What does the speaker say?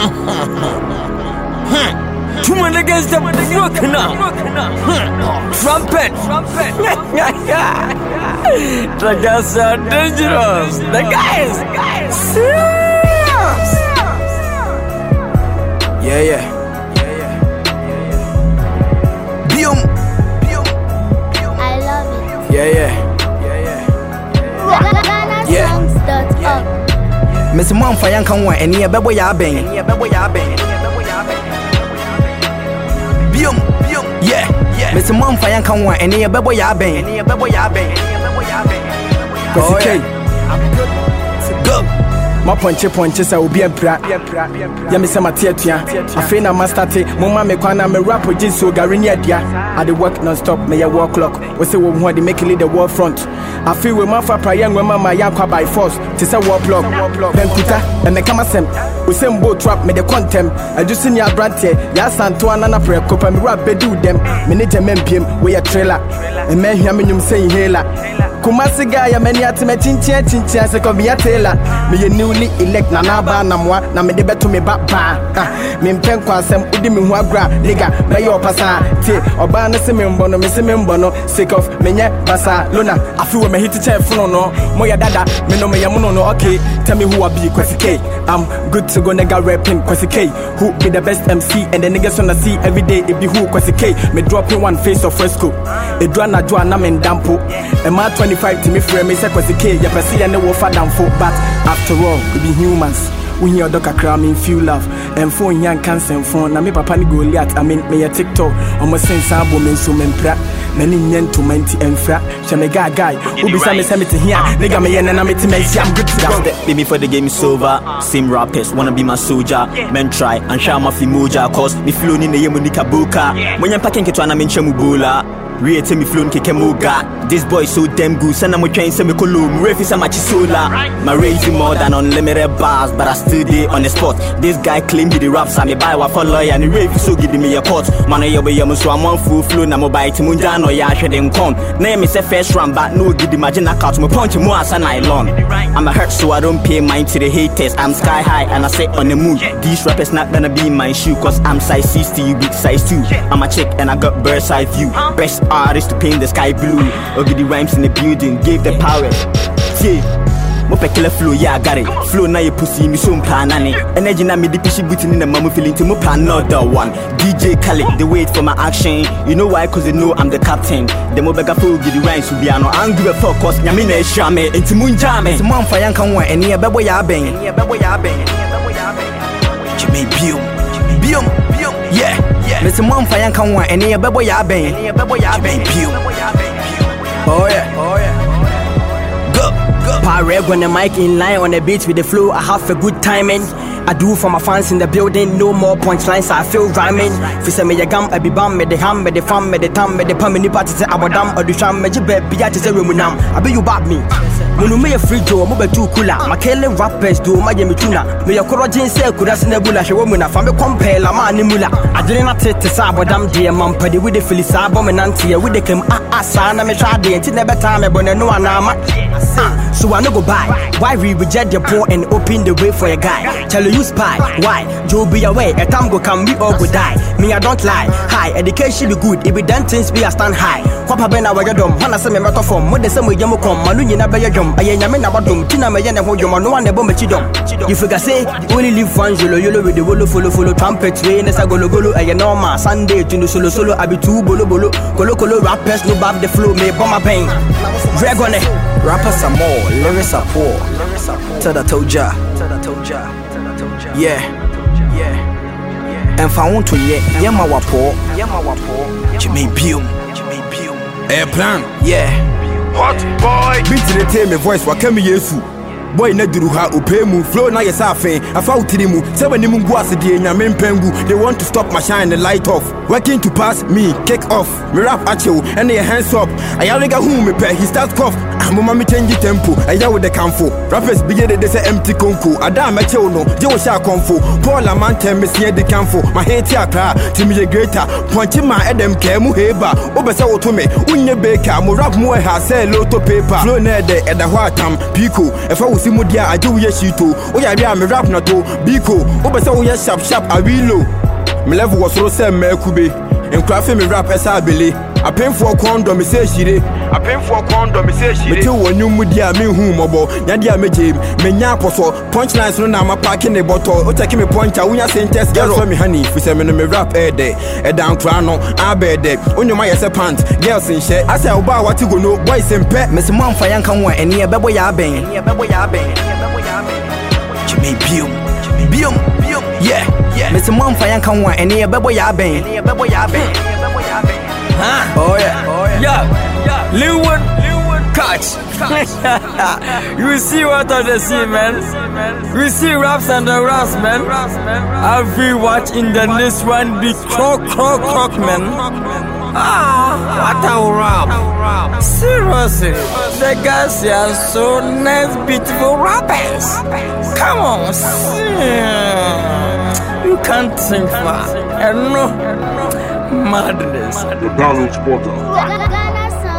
Two men against the brook now. Trumpet. The guys are dangerous. The guys. Serious. Yeah. Bium. I love it. Yeah. GhanaSongs.org. Miss Mom for young can want any bebo ya bang. Bium. Yeah. Miss Mom for young can want any bebo ya bang. Okay. Go. My punches I will be a bra. Yamisa Matiatia. I feel I must start it. Mama me kwana me rap with so Garinia dia. I dey work non-stop, me a work clock. We say we want to make it lead the war front. I feel we man for prayer when mama yakwa by force. Tis a war block. Then Kuta and the Kamasem. We same boat trap me the contempt. I just seen ya brante. Ya Santuana na prayer copa me rap bedu them. Me need a mempim we a trailer. And men hear me saying hela. Kumasi guy many at me chinchia se come ya tailor. Me newly elect na ba na moi na me de beto me ba. Me mpen kwasem udi me ho agra nigga me yo pasa ti oba na se me mbono me se me mbono sick of me nye basa lona afi we me hit chair funo no mo ya dada me no me ya muno no okay tell me who I be Kwesi K. I'm good to go nigga rapping Kwesi K. Who be the best MC and the niggas wanna see every day it be who Kwesi K. Me dropping one face of fresco e dwana na me ndampo e ma 25 to me frame me say Kwesi K. Ya pesi and the wo fa damfo but after all we be humans. We hear Dr. Kram in feel love and phone young cancer phone. Na me papa ni Goliath. I mean me a TikTok. Almost saying sabo men so men pra. Nani nyen to menti enfra. Shame guy. Who be some me to here. Nigga me yen na me to me. I'm good to go. Baby for the game is over. Same rappers wanna be my soldier. Men try and shout my moja. Cause me flown in the yemunika buka. When you're packing ketwana men chamubula. Rate me flown keke moga. This boy so damn good. Send me train send me column. Refi sa machisola. My raising more than unlimited bars, but I still dey on the spot. This guy claim he the raps and me buy wa for lawyer and the rave so give me a cut. Man I be so I'm on full flow na mobile team unja no ya hwe dem come. Na me say first round but no give the imagine account me punch more as an nylon. I'm a hurt so I don't pay mind to the haters. I'm sky high and I say on the moon. These rappers not gonna be my shoe cause I'm size 60 you big size 2. I'm a chick and I got bird's eye view. Best artist to paint the sky blue. Ogi the rhymes in the building gave the power. Yeah. Mo pekele flow, yeah I got it. Flow na ye pussy, me so mpanane. Energy na me di pishi booting in the mamu feeling to mo plan another one. DJ Khaled, they wait for my action. You know why? Cause they know I'm the captain. The mo bega flow give the rhymes to be ano angry with focus. Nyame na shame, enti munjame. It's man for young can want any bebo ya bang. Jimmy Bium. Yeah. Mr. Mom for young can want any bebo ya bang. Jimmy Bium. Oh yeah. Go. Pareg when the mic in line on the beat with the flow, I have a good timing. I do for my fans in the building, no more punchlines, I feel rhyming. Fisa me yagam, I be bam, me the ham, me the fam, me the tam, me the pam, me the party say abadam, or the sham, me jibe, biya to say remunam. I be you bad me. Munu me a free joe, mo be too cooler. My kele rappers do my yemi tuna. Me a korojin say kudas nebula, she womuna, fam me compare la man nimula. I didn't not take to sabadam, dear mum, paddy with the Felisabo and auntie, with the kim sana me try the until never time, but no anama. So I no go buy. Why we reject your poor and open the way for a guy? Tell you spy. Why? Joe be away. A time go come, we all go die. Me I don't lie. High education be good. If we done things, we are stand high. Papa ben our yadom. Hana se me matter form. What the same way you come. Manu you never yadom. I ain't yamin abadum. Tina me yana ho yom. No one the bomb chidom. You figure say you only live one yolo with the wolo follow trumpet way. Nessa golo I normal Sunday to solo. I be too bolo colo rappers no bab the flow. Me bomb my pain. Dragon. Rappers are more, lyrics are poor. Tell the toja. Yeah. And if I want to yeah, my wapo. Jimmy Bium. Plan. Yeah. Hot boy. Beat the tell me voice wa kemi yesu. Boy na duru ha upe mu flow na yesa afen afa utiri mu se wani mu gu asede nyame mpengu. They want to stop my shine the light off. Working to pass me kick off. Me rap at you and your hands up. I already got who me pay he start cough. Mama me change tempo, I ya with the camfo. Rappers begin they say empty conco. Adam me tell no, je was sha confo. Paul a man tell me see the camfo. My hate ya cry, Timmy greater. Punching my Adam Kemu Heba. Obesa to me, unye baker, mo rap mo ha sell loto paper. Flow near the at the Watam, Pico. If I was Mudia, I do yes you too. Oh yeah, me rap not to Biko. Obesa oh yes sharp, I will low. My level was so same Merkube. And crafting me rap as I believe. I pay for condom, me say she did. I pay for condom, me say she did. But you when you mudia me whom mobo, Nadia me jib, me nyapo punchlines no na ma packing the bottle, or taking me point out when you say test girls for me honey, for some me rap a day, a down crano, I bed day, on your my pants, girls in shit. I say about what you go know, boys and pet, Miss Mom for young come and near Bebo Yabe, Jimmy Bium, yeah, Miss Mom for young come and near Bebo Yabe, Oh yeah. Linwood catch. You see what I see, man. We see raps and the raps, man. Every watch in the next one be croak, man. What a rap. Seriously, the guys are so nice, beautiful rappers. Come on, you can't think far. And no madness. The Donald Spotter. Ghana